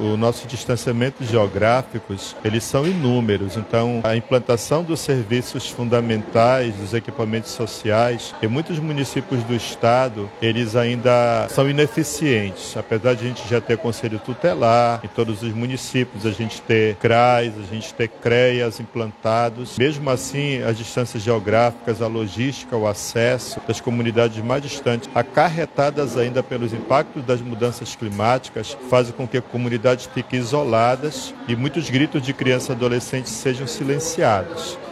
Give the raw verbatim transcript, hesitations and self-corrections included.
o nosso distanciamento geográficos, eles são inúmeros. Então, a implantação dos serviços fundamentais, dos equipamentos sociais, em muitos municípios do estado, eles ainda são ineficientes. Apesar de a gente já ter conselho tutelar, em todos os municípios, a gente ter CRAs, a gente ter CREAs implantados. Mesmo assim, as distâncias geográficas, a logística, o acesso das comunidades mais distantes, acarretadas ainda pelos impactos das mudanças climáticas, fazem com que comunidades fiquem isoladas e muitos gritos de crianças e adolescentes sejam silenciados.